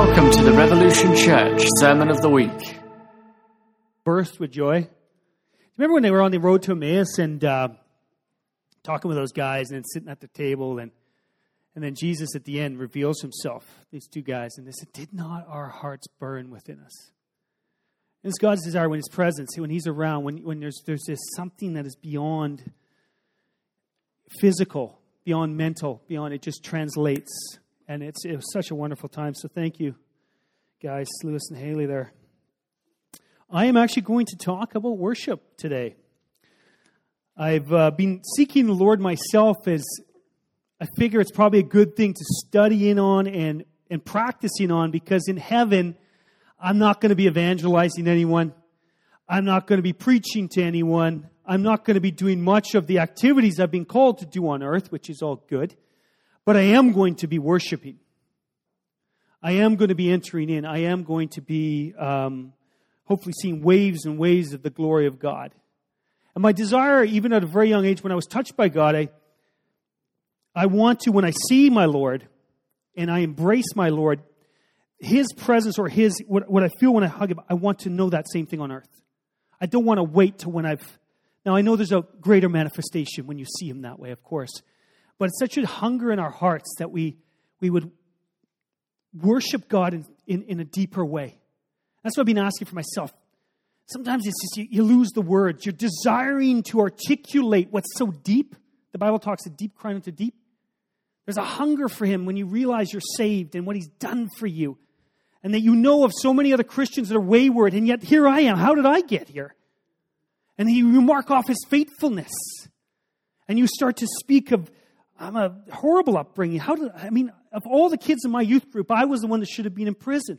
Welcome to the Revolution Church Sermon of the Week. Burst with joy. Remember when they were on the road to Emmaus and talking with those guys and sitting at the table and then Jesus at the end reveals himself, these two guys, and they said, did not our hearts burn within us? And it's God's desire when his presence, when he's around, when there's this something that is beyond physical, beyond mental, beyond, it just translates. And it was such a wonderful time. So thank you, guys, Lewis and Haley there. I am actually going to talk about worship today. I've been seeking the Lord myself, as I figure it's probably a good thing to study in on and practicing on, because in heaven, I'm not going to be evangelizing anyone. I'm not going to be preaching to anyone. I'm not going to be doing much of the activities I've been called to do on earth, which is all good. But I am going to be worshiping. I am going to be entering in. I am going to be hopefully seeing waves and waves of the glory of God. And my desire, even at a very young age, when I was touched by God, I want to, when I see my Lord and I embrace my Lord, His presence or His, what I feel when I hug Him, I want to know that same thing on earth. I don't want to wait till when now I know there's a greater manifestation when you see Him that way, of course. But it's such a hunger in our hearts that we would worship God in a deeper way. That's what I've been asking for myself. Sometimes it's just you lose the words. You're desiring to articulate what's so deep. The Bible talks of deep crying unto deep. There's a hunger for Him when you realize you're saved and what He's done for you. And that you know of so many other Christians that are wayward, and yet here I am. How did I get here? And you mark off His faithfulness. And you start to speak of, I'm a horrible upbringing. Of all the kids in my youth group, I was the one that should have been in prison.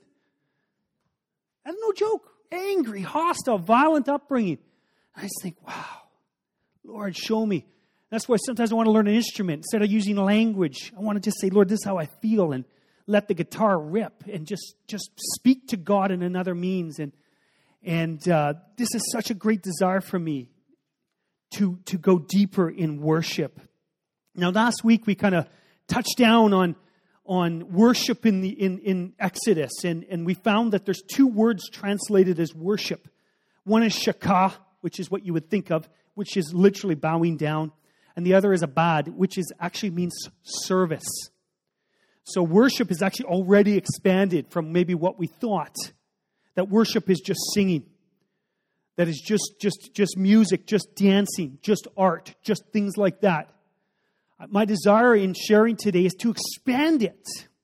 That's no joke. Angry, hostile, violent upbringing. I just think, wow, Lord, show me. That's why sometimes I want to learn an instrument. Instead of using language, I want to just say, Lord, this is how I feel, and let the guitar rip and just speak to God in another means. And this is such a great desire for me to go deeper in worship. Now, last week we kind of touched down on worship in Exodus, and we found that there's two words translated as worship. One is shakah, which is what you would think of, which is literally bowing down, and the other is abad, which actually means service. So worship is actually already expanded from maybe what we thought, that worship is just singing, that is just music, just dancing, just art, just things like that. My desire in sharing today is to expand it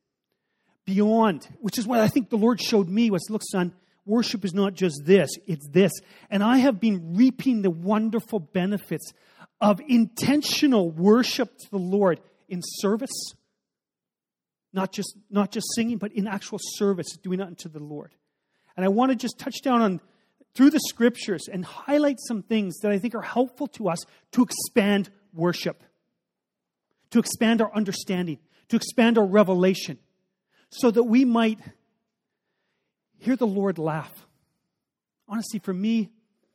beyond, which is what I think the Lord showed me was, look, son, worship is not just this, it's this. And I have been reaping the wonderful benefits of intentional worship to the Lord in service. Not just singing, but in actual service, doing it unto the Lord. And I want to just touch down through the scriptures and highlight some things that I think are helpful to us to expand worship, to expand our understanding, to expand our revelation, so that we might hear the Lord laugh. Honestly, for me,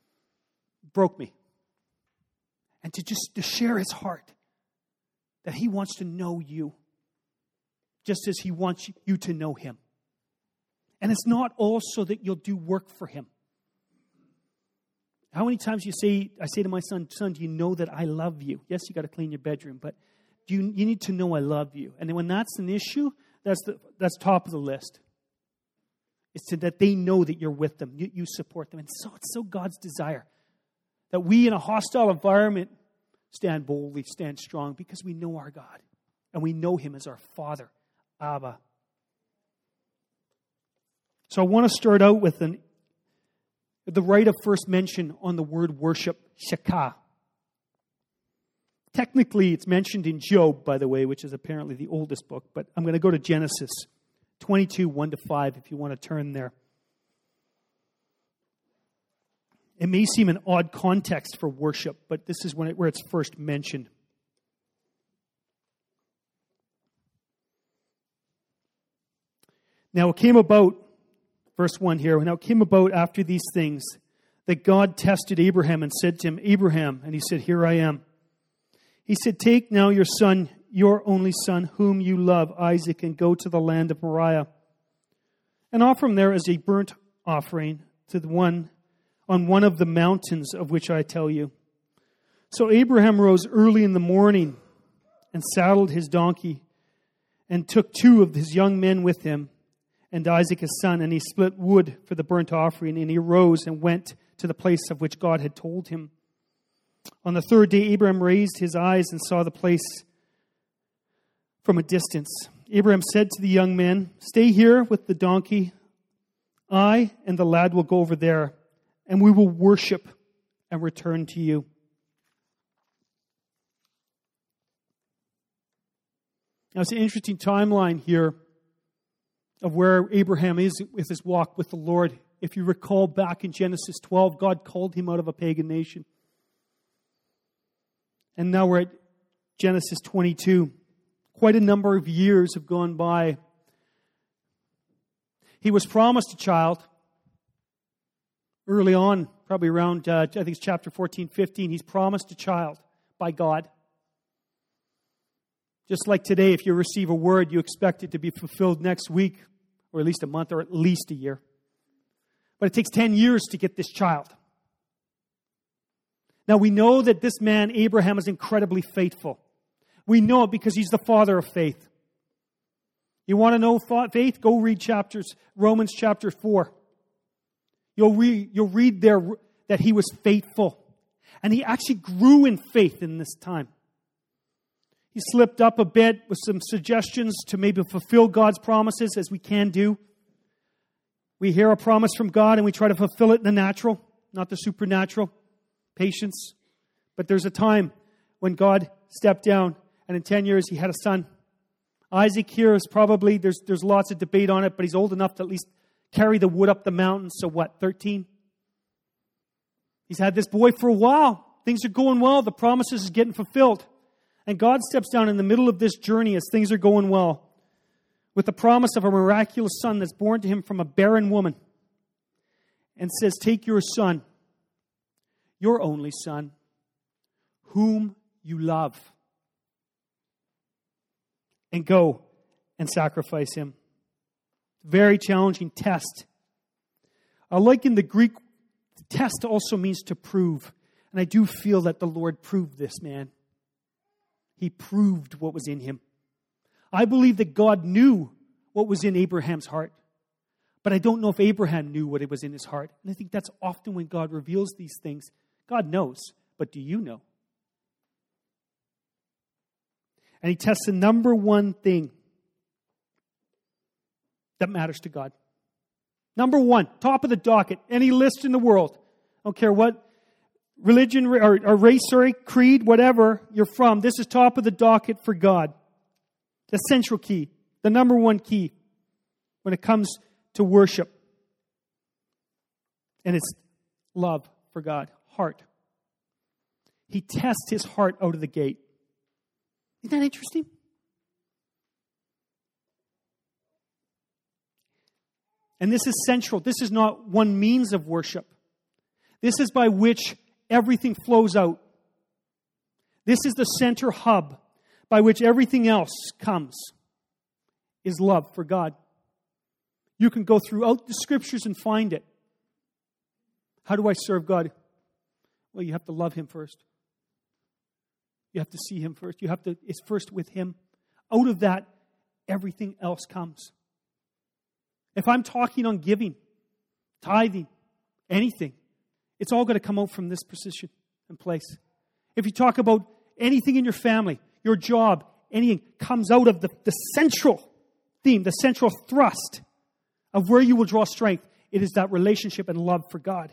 broke me. And to share His heart, that He wants to know you, just as He wants you to know Him. And it's not also that you'll do work for Him. How many times I say to my son, do you know that I love you? Yes, you got to clean your bedroom, but you need to know I love you. And then when that's an issue, that's top of the list. It's that they know that you're with them, you support them. And so it's so God's desire that we in a hostile environment stand boldly, stand strong, because we know our God. And we know Him as our Father, Abba. So I want to start out with the right of first mention on the word worship, shakah. Technically, it's mentioned in Job, by the way, which is apparently the oldest book. But I'm going to go to Genesis 22, 1-5, if you want to turn there. It may seem an odd context for worship, but this is where it's first mentioned. Now it came about, verse 1 here, now it came about after these things that God tested Abraham and said to him, Abraham, and he said, here I am. He said, take now your son, your only son, whom you love, Isaac, and go to the land of Moriah. and offer him there as a burnt offering to the one on one of the mountains of which I tell you. So Abraham rose early in the morning and saddled his donkey and took 2 of his young men with him and Isaac his son, and he split wood for the burnt offering, and he arose and went to the place of which God had told him. On the 3rd day, Abraham raised his eyes and saw the place from a distance. Abraham said to the young men, "Stay here with the donkey. I and the lad will go over there, and we will worship and return to you." Now, it's an interesting timeline here of where Abraham is with his walk with the Lord. If you recall back in Genesis 12, God called him out of a pagan nation. And now we're at Genesis 22. Quite a number of years have gone by. He was promised a child early on, probably around, I think it's chapter 14, 15. He's promised a child by God. Just like today, if you receive a word, you expect it to be fulfilled next week, or at least a month, or at least a year. But it takes 10 years to get this child. Now, we know that this man, Abraham, is incredibly faithful. We know it because he's the father of faith. You want to know faith? Go read Romans chapter 4. You'll read there that he was faithful. And he actually grew in faith in this time. He slipped up a bit with some suggestions to maybe fulfill God's promises, as we can do. We hear a promise from God and we try to fulfill it in the natural, not the supernatural. Patience. But there's a time when God stepped down, and in 10 years he had a son. Isaac here is probably, there's lots of debate on it, but he's old enough to at least carry the wood up the mountain. So what, 13? He's had this boy for a while. Things are going well. The promises is getting fulfilled. And God steps down in the middle of this journey as things are going well with the promise of a miraculous son that's born to him from a barren woman, and says, "Take your son, your only son, whom you love, and go and sacrifice him." Very challenging test. I like in the Greek, test also means to prove. And I do feel that the Lord proved this man. He proved what was in him. I believe that God knew what was in Abraham's heart. But I don't know if Abraham knew what was in his heart. And I think that's often when God reveals these things. God knows, but do you know? And he tests the number one thing that matters to God. Number one, top of the docket, any list in the world. I don't care what religion or race, creed, whatever you're from. This is top of the docket for God. The central key, the number one key when it comes to worship. And it's love for God, heart. He tests his heart out of the gate. Isn't that interesting? And this is central. This is not one means of worship. This is by which everything flows out. This is the center hub by which everything else comes, is love for God. You can go throughout the scriptures and find it. How do I serve God? Well, you have to love him first. You have to see him first. It's first with him. Out of that, everything else comes. If I'm talking on giving, tithing, anything, it's all going to come out from this position and place. If you talk about anything in your family, your job, anything comes out of the central theme, the central thrust of where you will draw strength. It is that relationship and love for God.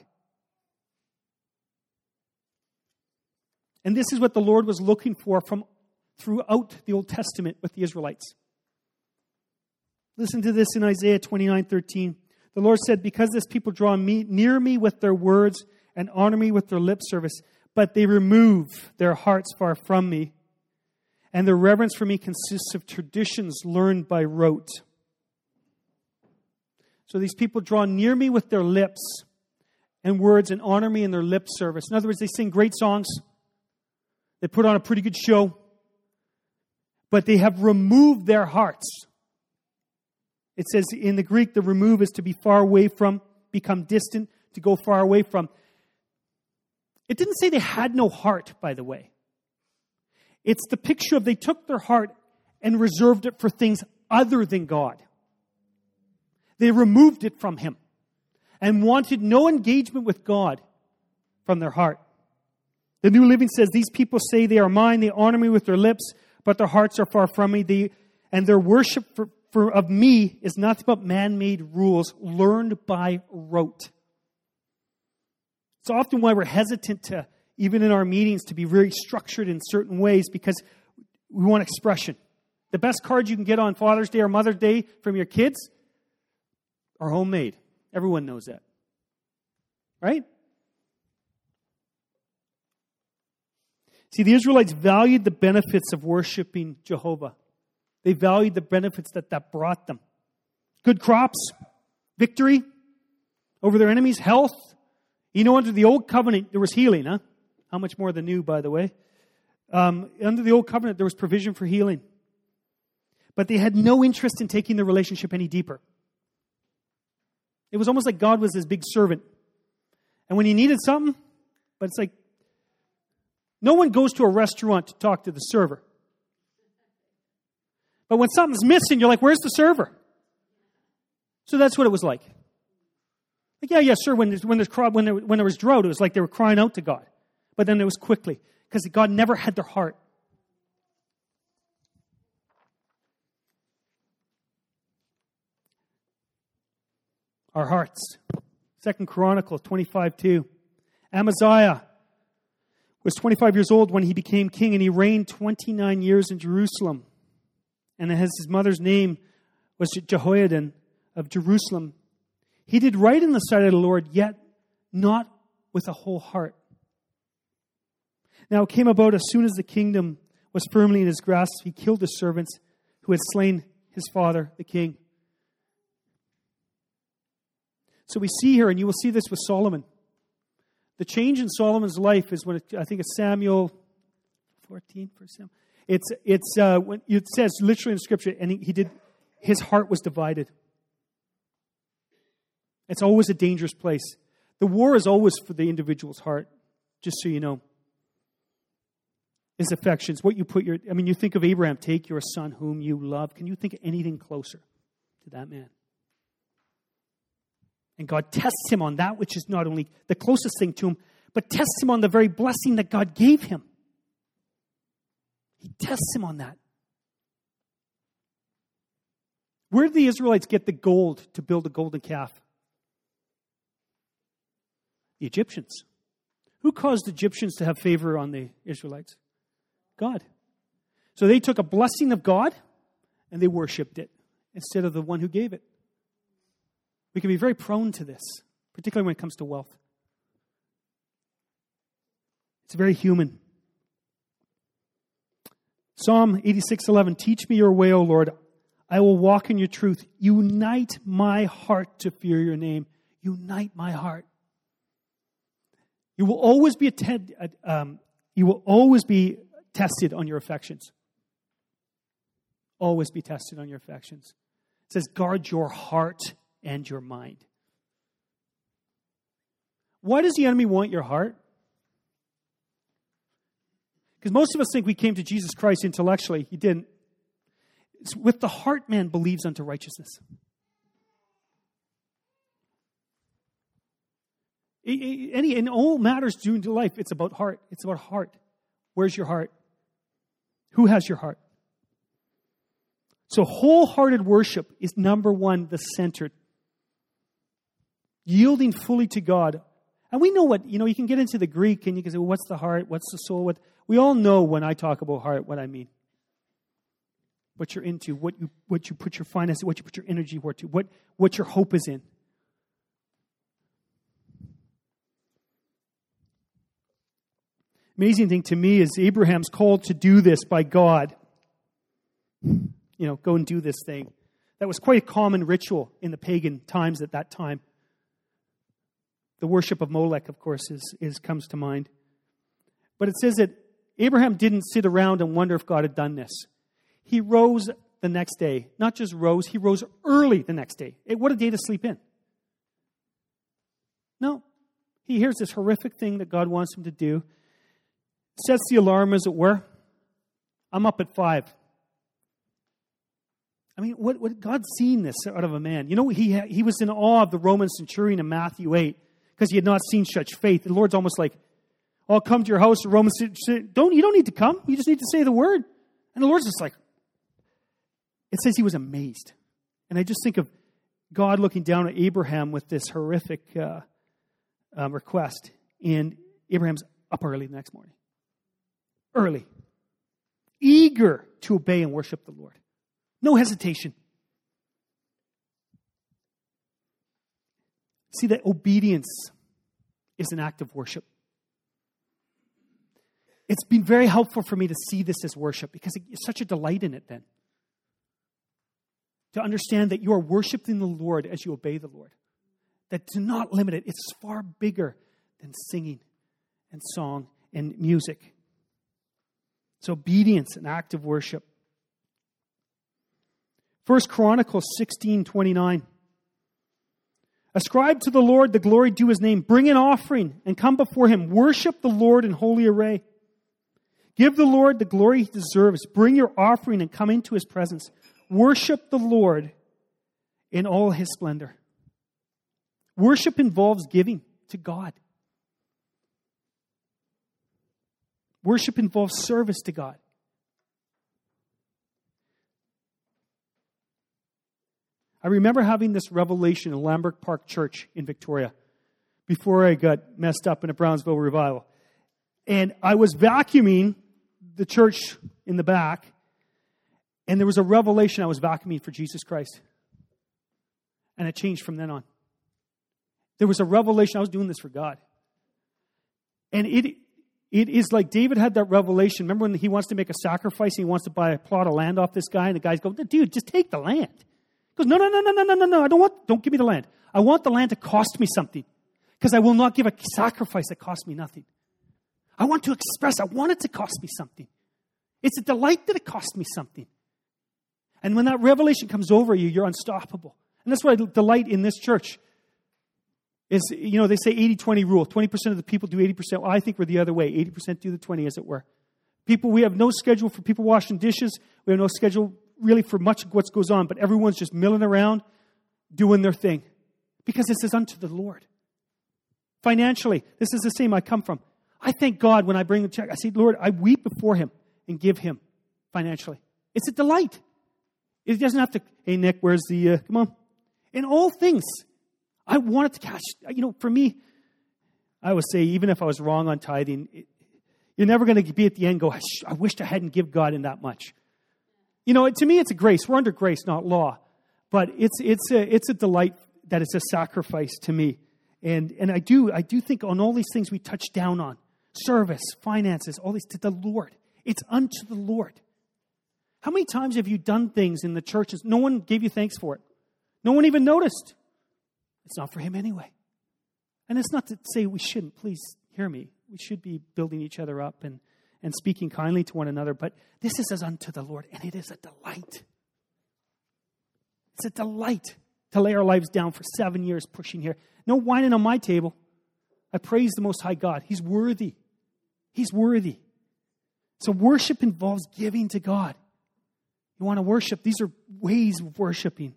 And this is what the Lord was looking for from throughout the Old Testament with the Israelites. Listen to this in Isaiah 29:13. The Lord said, "Because this people draw near me with their words and honor me with their lip service, but they remove their hearts far from me, and their reverence for me consists of traditions learned by rote." So these people draw near me with their lips and words and honor me in their lip service. In other words, they sing great songs. They put on a pretty good show. But they have removed their hearts. It says in the Greek, the remove is to be far away from, become distant, to go far away from. It didn't say they had no heart, by the way. It's the picture of they took their heart and reserved it for things other than God. They removed it from Him and wanted no engagement with God from their heart. The New Living says, these people say they are mine, they honor me with their lips, but their hearts are far from me. And their worship of me is nothing but man-made rules learned by rote. It's often why we're hesitant to, even in our meetings, to be very structured in certain ways because we want expression. The best cards you can get on Father's Day or Mother's Day from your kids are homemade. Everyone knows that. Right? See, the Israelites valued the benefits of worshiping Jehovah. They valued the benefits that brought them. Good crops, victory over their enemies, health. You know, under the old covenant, there was healing, huh? How much more the new, by the way? Under the old covenant, there was provision for healing. But they had no interest in taking the relationship any deeper. It was almost like God was this big servant. And when he needed something, but it's like, no one goes to a restaurant to talk to the server. But when something's missing, you're like, where's the server? So that's what it was like. Like, yeah, sure, when there was drought, it was like they were crying out to God. But then it was quickly, because God never had their heart. Our hearts. 2 Chronicles 25:2. Amaziah was 25 years old when he became king, and he reigned 29 years in Jerusalem. And his mother's name was Jehoiada of Jerusalem. He did right in the sight of the Lord, yet not with a whole heart. Now it came about as soon as the kingdom was firmly in his grasp, he killed his servants who had slain his father, the king. So we see here, and you will see this with Solomon. The change in Solomon's life is when I think it's Samuel 14, for Samuel. When it says literally in Scripture, and his heart was divided. It's always a dangerous place. The war is always for the individual's heart, just so you know. His affections, what you put you think of Abraham, take your son whom you love. Can you think of anything closer to that man? And God tests him on that which is not only the closest thing to him, but tests him on the very blessing that God gave him. He tests him on that. Where did the Israelites get the gold to build a golden calf? The Egyptians. Who caused the Egyptians to have favor on the Israelites? God. So they took a blessing of God and they worshipped it instead of the one who gave it. We can be very prone to this, particularly when it comes to wealth. It's very human. Psalm 86:11, teach me your way, O Lord. I will walk in your truth. Unite my heart to fear your name. Unite my heart. You will always be tested on your affections. Always be tested on your affections. It says, guard your heart and your mind. Why does the enemy want your heart? Because most of us think we came to Jesus Christ intellectually. He didn't. It's with the heart man believes unto righteousness. In all matters due to life, it's about heart. It's about heart. Where's your heart? Who has your heart? So wholehearted worship is number one, the center. Yielding fully to God. And we know what, you can get into the Greek and you can say, well, what's the heart? What's the soul? We all know when I talk about heart what I mean. What you're into, what you put your finances, what you put your energy to, what your hope is in. Amazing thing to me is Abraham's called to do this by God. Go and do this thing. That was quite a common ritual in the pagan times at that time. The worship of Molech, of course, comes to mind. But it says that Abraham didn't sit around and wonder if God had done this. He rose the next day. Not just rose, he rose early the next day. What a day to sleep in. No. He hears this horrific thing that God wants him to do. Sets the alarm, as it were. I'm up at 5. I mean, what God's seen this out of a man. You know, he was in awe of the Roman centurion in Matthew 8 because he had not seen such faith. The Lord's almost like, I'll come to your house, the Roman centurion. You don't need to come. You just need to say the word. And the Lord's just like, it says he was amazed. And I just think of God looking down at Abraham with this horrific request. And Abraham's up early the next morning. Early. Eager to obey and worship the Lord. No hesitation. See, that obedience is an act of worship. It's been very helpful for me to see this as worship because it's such a delight in it then. To understand that you are worshiping the Lord as you obey the Lord. That to not limit it, it's far bigger than singing and song and music. It's obedience, an act of worship. 1 Chronicles 16:29. Ascribe to the Lord the glory due his name. Bring an offering and come before him. Worship the Lord in holy array. Give the Lord the glory he deserves. Bring your offering and come into his presence. Worship the Lord in all his splendor. Worship involves giving to God. Worship involves service to God. I remember having this revelation in Lambert Park Church in Victoria before I got messed up in a Brownsville revival. And I was vacuuming the church in the back, and there was a revelation I was vacuuming for Jesus Christ. And it changed from then on. There was a revelation, I was doing this for God. And it is like David had that revelation. Remember when he wants to make a sacrifice and he wants to buy a plot of land off this guy, and the guys go, dude, just take the land. He goes, no, don't give me the land. I want the land to cost me something because I will not give a sacrifice that costs me nothing. I want it to cost me something. It's a delight that it costs me something. And when that revelation comes over you, you're unstoppable. And that's what I delight in this church. Is, you know, they say 80-20 rule. 20% of the people do 80%. Well, I think we're the other way. 80% do the 20, as it were. We have no schedule for people washing dishes. We have no schedule really for much of what goes on. But everyone's just milling around, doing their thing. Because this is unto the Lord. Financially, this is the same I come from. I thank God when I bring the check. I say, Lord, I weep before him and give him financially. It's a delight. It doesn't have to, hey, Nick, where's the, come on. In all things, I want it to catch. You know, for me, I would say, even if I was wrong on tithing, you're never going to be at the end go, I wished I hadn't give God in that much. You know, to me, it's a grace. We're under grace, not law. But it's a delight that it's a sacrifice to me. And I do think on all these things we touch down on. Service, finances, all these to the Lord. It's unto the Lord. How many times have you done things in the churches? No one gave you thanks for it. No one even noticed. It's not for him anyway. And it's not to say we shouldn't. Please hear me. We should be building each other up and speaking kindly to one another. But this is as unto the Lord. And it is a delight. It's a delight to lay our lives down for 7 years pushing here. No whining on my table. I praise the Most High God. He's worthy. He's worthy. So worship involves giving to God. You want to worship? These are ways of worshiping.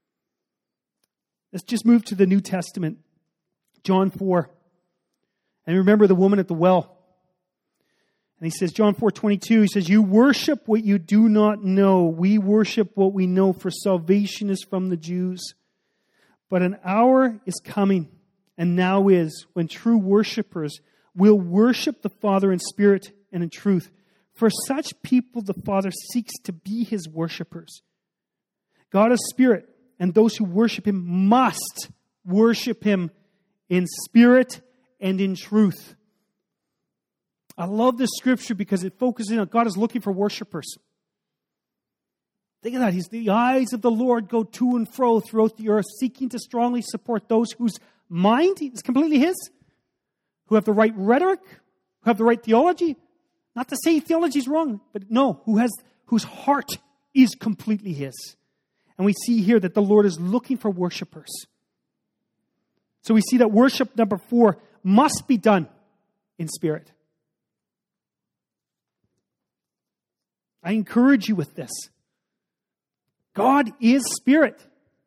Let's just move to the New Testament. John 4. And remember the woman at the well. And he says, John 4:22, he says, you worship what you do not know. We worship what we know, for salvation is from the Jews. But an hour is coming, and now is, when true worshipers will worship the Father in spirit and in truth. For such people the Father seeks to be his worshipers. God is spirit, and those who worship him must worship him in spirit and in truth. I love this scripture because it focuses on God is looking for worshipers. Think of that. The eyes of the Lord go to and fro throughout the earth, seeking to strongly support those whose mind is completely his, who have the right rhetoric, who have the right theology. Not to say theology is wrong, but no, whose heart is completely His. And we see here that the Lord is looking for worshipers. So we see that worship, number 4, must be done in spirit. I encourage you with this. God is spirit.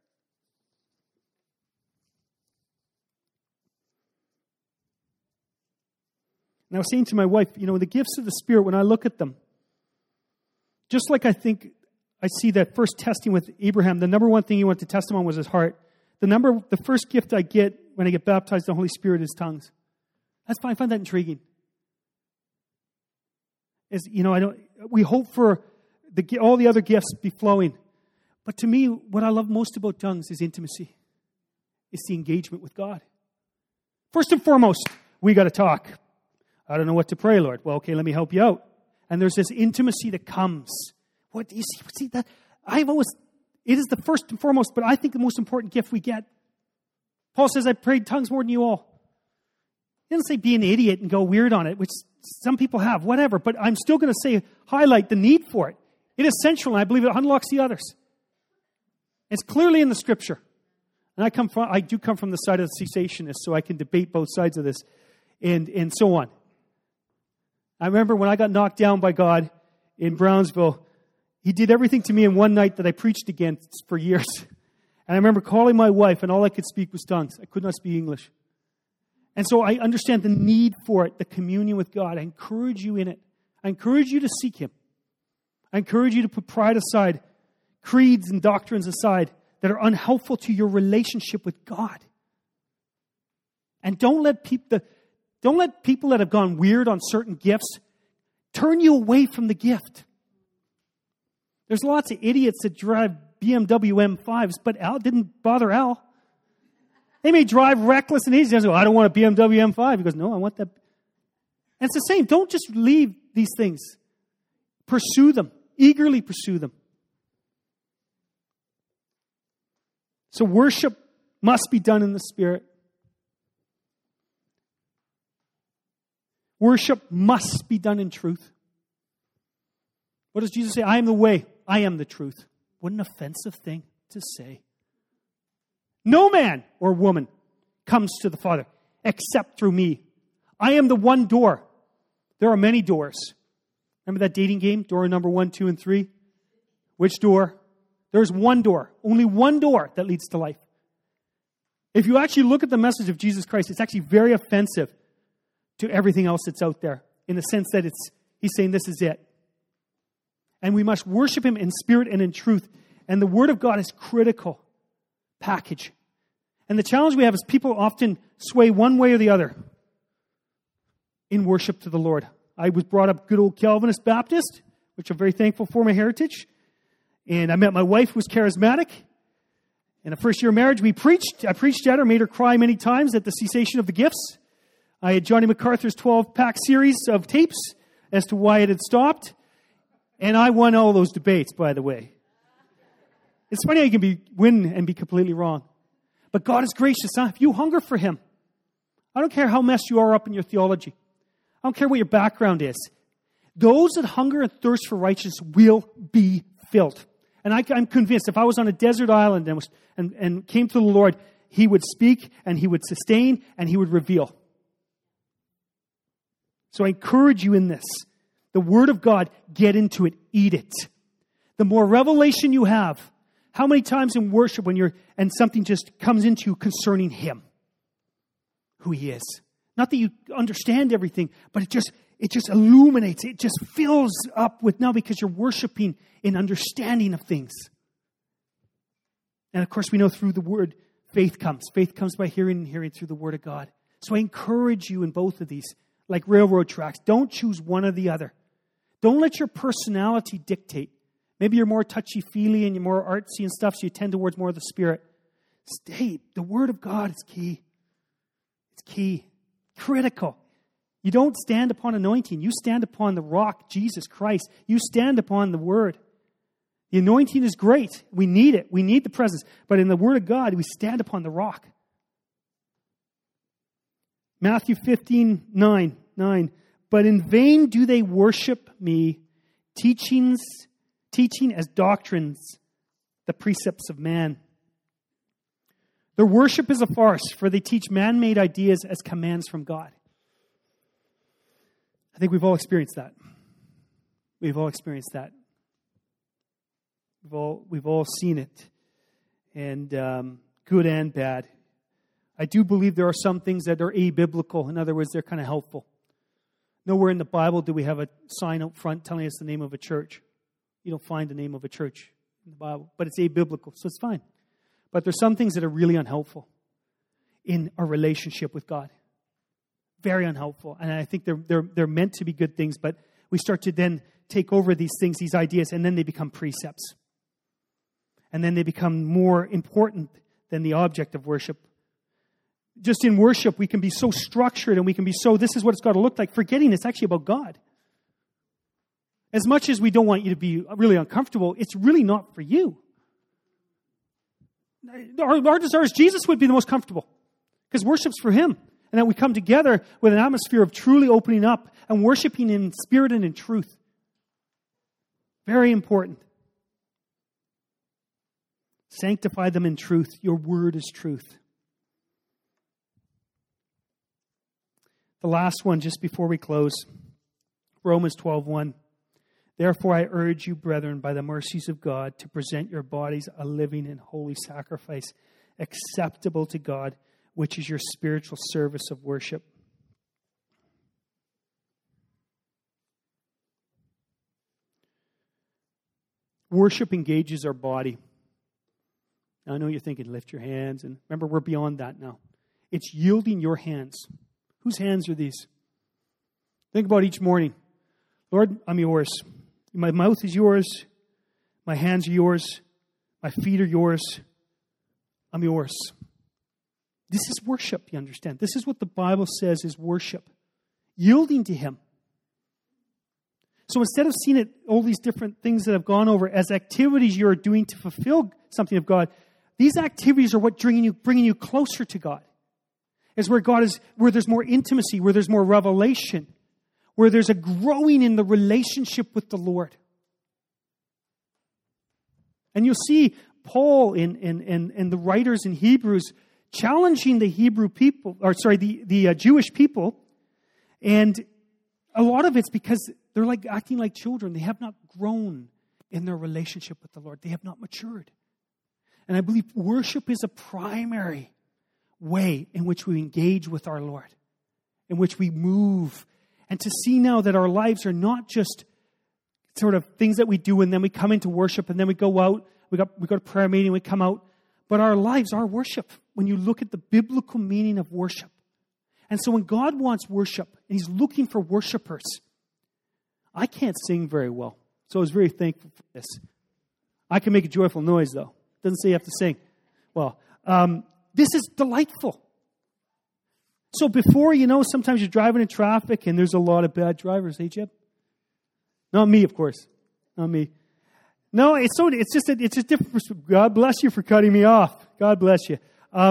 And I was saying to my wife, the gifts of the Spirit, when I look at them, just like I think I see that first testing with Abraham, the number one thing he wanted to test him on was his heart. The first gift I get when I get baptized in the Holy Spirit is tongues. That's fine. I find that intriguing. We hope for all the other gifts be flowing. But to me, what I love most about tongues is intimacy. It's the engagement with God. First and foremost, we got to talk. I don't know what to pray, Lord. Well, okay, let me help you out. And there's this intimacy that comes. What do you see that? It is the first and foremost, but I think the most important gift we get. Paul says, I prayed tongues more than you all. He doesn't say be an idiot and go weird on it, which some people have, whatever. But I'm still going to say, highlight the need for it. It is central, and I believe it unlocks the others. It's clearly in the Scripture. And I do come from the side of the cessationists, so I can debate both sides of this, and so on. I remember when I got knocked down by God in Brownsville, He did everything to me in one night that I preached against for years. And I remember calling my wife, and all I could speak was tongues. I could not speak English. And so I understand the need for it, the communion with God. I encourage you in it. I encourage you to seek Him. I encourage you to put pride aside, creeds and doctrines aside that are unhelpful to your relationship with God. And don't let people that have gone weird on certain gifts turn you away from the gift. There's lots of idiots that drive BMW M5s, but Al didn't bother Al. They may drive reckless and easy. I don't want a BMW M5. He goes, no, I want that. And it's the same. Don't just leave these things. Pursue them. Eagerly pursue them. So worship must be done in the Spirit. Worship must be done in truth. What does Jesus say? I am the way. I am the truth. What an offensive thing to say. No man or woman comes to the Father except through me. I am the one door. There are many doors. Remember that dating game? Door number 1, 2, and 3? Which door? There's one door. Only one door that leads to life. If you actually look at the message of Jesus Christ, it's actually very offensive to everything else that's out there, in the sense that He's saying this is it. And we must worship Him in spirit and in truth. And the Word of God is critical package. And the challenge we have is people often sway one way or the other in worship to the Lord. I was brought up good old Calvinist Baptist, which I'm very thankful for my heritage. And I met my wife who was charismatic. In a first year of marriage, I preached at her, made her cry many times at the cessation of the gifts. I had Johnny MacArthur's 12-pack series of tapes as to why it had stopped. And I won all those debates, by the way. It's funny how you can win and be completely wrong. But God is gracious. Huh? If you hunger for Him, I don't care how messed you are up in your theology. I don't care what your background is. Those that hunger and thirst for righteousness will be filled. And I'm convinced if I was on a desert island and came to the Lord, He would speak and He would sustain and He would reveal. So I encourage you in this. The Word of God, get into it, eat it. The more revelation you have, how many times in worship and something just comes into you concerning Him, who He is. Not that you understand everything, but it just illuminates, it just fills up with now because you're worshiping in understanding of things. And of course we know through the Word, faith comes. Faith comes by hearing and hearing through the Word of God. So I encourage you in both of these, like railroad tracks, don't choose one or the other. Don't let your personality dictate. Maybe you're more touchy-feely and you're more artsy and stuff, so you tend towards more of the Spirit. The Word of God is key. It's key. Critical. You don't stand upon anointing. You stand upon the rock, Jesus Christ. You stand upon the Word. The anointing is great. We need it. We need the presence. But in the Word of God, we stand upon the rock. Matthew 15:9. But in vain do they worship me, teaching teaching as doctrines the precepts of man. Their worship is a farce, for they teach man-made ideas as commands from God. I think we've all experienced that. We've all experienced that. We've all seen it, and good and bad. I do believe there are some things that are abiblical. In other words, they're kind of helpful. Nowhere in the Bible do we have a sign out front telling us the name of a church. You don't find the name of a church in the Bible, but it's abiblical, so it's fine. But there's some things that are really unhelpful in our relationship with God. Very unhelpful. And I think they're meant to be good things, but we start to then take over these things, these ideas, and then they become precepts. And then they become more important than the object of worship. Just in worship, we can be so structured and we can be so, this is what it's got to look like, forgetting it's actually about God. As much as we don't want you to be really uncomfortable, it's really not for you. Our desire is Jesus would be the most comfortable, because worship's for Him. And that we come together with an atmosphere of truly opening up and worshiping in spirit and in truth. Very important. Sanctify them in truth. Your word is truth. The last one, just before we close, Romans 12:1. Therefore I urge you, brethren, by the mercies of God, to present your bodies a living and holy sacrifice, acceptable to God, which is your spiritual service of worship. Worship engages our body. Now, I know you're thinking, lift your hands. And remember, we're beyond that now. It's yielding your hands. Whose hands are these? Think about each morning. Lord, I'm yours. My mouth is yours. My hands are yours. My feet are yours. I'm yours. This is worship, you understand. This is what the Bible says is worship. Yielding to Him. So instead of seeing it, all these different things that I've gone over as activities you're doing to fulfill something of God, these activities are what bringing you closer to God. Is where God is, where there's more intimacy, where there's more revelation, where there's a growing in the relationship with the Lord. And you'll see Paul and the writers in Hebrews challenging the Hebrew people, the Jewish people, and a lot of it's because they're like acting like children. They have not grown in their relationship with the Lord. They have not matured. And I believe worship is a primary way in which we engage with our Lord, in which we move, and to see now that our lives are not just sort of things that we do and then we come into worship and then we go out, we go to prayer meeting, we come out, but our lives are worship when you look at the biblical meaning of worship. And so when God wants worship and He's looking for worshipers, I can't sing very well, so I was very thankful for this. I can make a joyful noise though. Doesn't say you have to sing. Well, this is delightful. So before, sometimes you're driving in traffic and there's a lot of bad drivers. Hey, Jeb? Not me, of course. Not me. No, it's just different. God bless you for cutting me off. God bless you.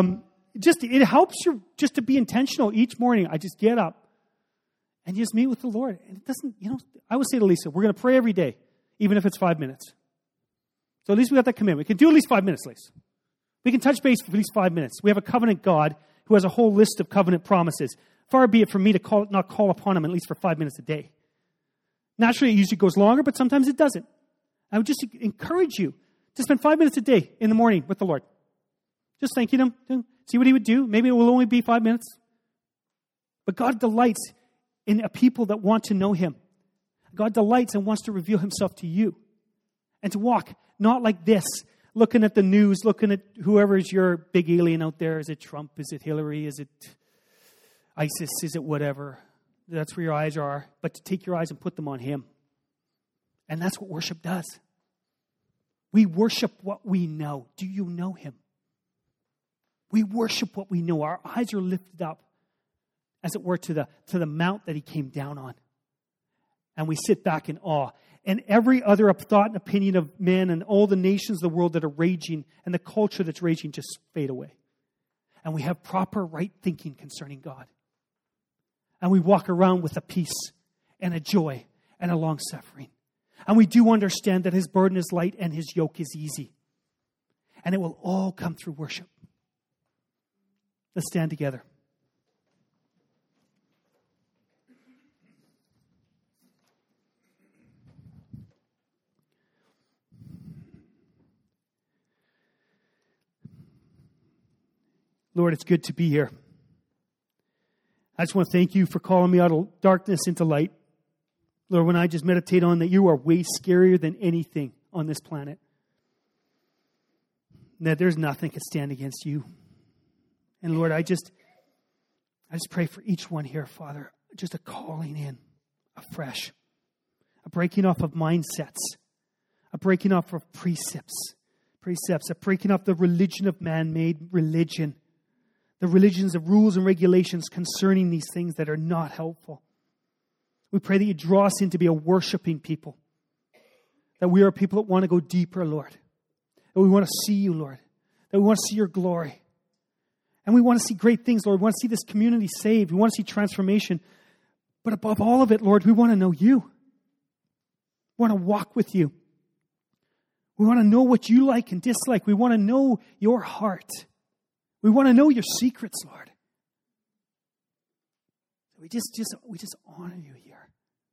It helps you just to be intentional each morning. I just get up and just meet with the Lord. And it doesn't, I would say to Lisa, we're going to pray every day, even if it's 5 minutes. So at least we got that commitment. We can do at least 5 minutes, Lisa. We can touch base for at least 5 minutes. We have a covenant God who has a whole list of covenant promises. Far be it from me to not call upon Him at least for 5 minutes a day. Naturally, it usually goes longer, but sometimes it doesn't. I would just encourage you to spend 5 minutes a day in the morning with the Lord. Just thanking Him. See what He would do. Maybe it will only be 5 minutes. But God delights in a people that want to know Him. God delights and wants to reveal Himself to you. And to walk not like this, looking at the news, looking at whoever's your big alien out there. Is it Trump? Is it Hillary? Is it ISIS? Is it whatever? That's where your eyes are. But to take your eyes and put them on Him. And that's what worship does. We worship what we know. Do you know Him? We worship what we know. Our eyes are lifted up, as it were, to the mount that He came down on. And we sit back in awe. And every other thought and opinion of men and all the nations of the world that are raging and the culture that's raging just fade away. And we have proper right thinking concerning God. And we walk around with a peace and a joy and a long suffering. And we do understand that his burden is light and his yoke is easy. And it will all come through worship. Let's stand together. Lord, it's good to be here. I just want to thank you for calling me out of darkness into light. Lord, when I just meditate on that you are way scarier than anything on this planet. And that there's nothing can stand against you. And Lord, I just pray for each one here, Father, just a calling in afresh. A breaking off of mindsets. A breaking off of precepts. A breaking off the religion of man-made religion. The religions of rules and regulations concerning these things that are not helpful. We pray that you draw us in to be a worshiping people. That we are people that want to go deeper, Lord. That we want to see you, Lord. That we want to see your glory. And we want to see great things, Lord. We want to see this community saved. We want to see transformation. But above all of it, Lord, we want to know you. We want to walk with you. We want to know what you like and dislike. We want to know your heart. We want to know your secrets, Lord. We just honor you here.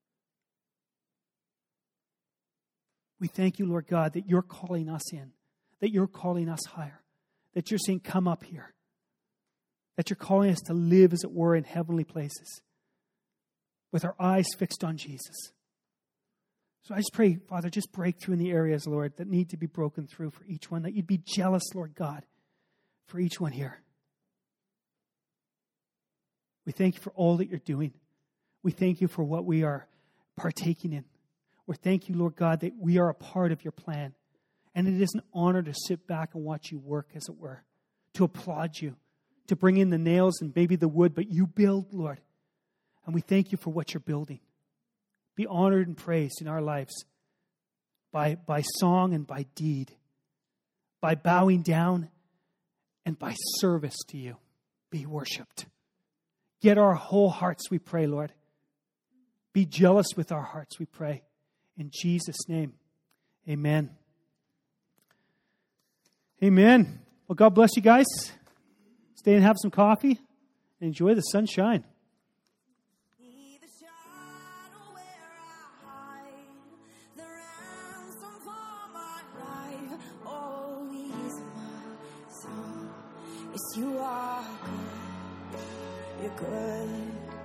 We thank you, Lord God, that you're calling us in, that you're calling us higher, that you're saying, come up here, that you're calling us to live, as it were, in heavenly places with our eyes fixed on Jesus. So I just pray, Father, just break through in the areas, Lord, that need to be broken through for each one, that you'd be jealous, Lord God, for each one here. We thank you for all that you're doing. We thank you for what we are partaking in. We thank you, Lord God, that we are a part of your plan. And it is an honor to sit back and watch you work, as it were, to applaud you, to bring in the nails and maybe the wood, but you build, Lord. And we thank you for what you're building. Be honored and praised in our lives by song and by deed, by bowing down and by service to you. Be worshipped. Get our whole hearts, we pray, Lord. Be jealous with our hearts, we pray. In Jesus' name, amen. Amen. Well, God bless you guys. Stay and have some coffee and enjoy the sunshine. You are good, you're good.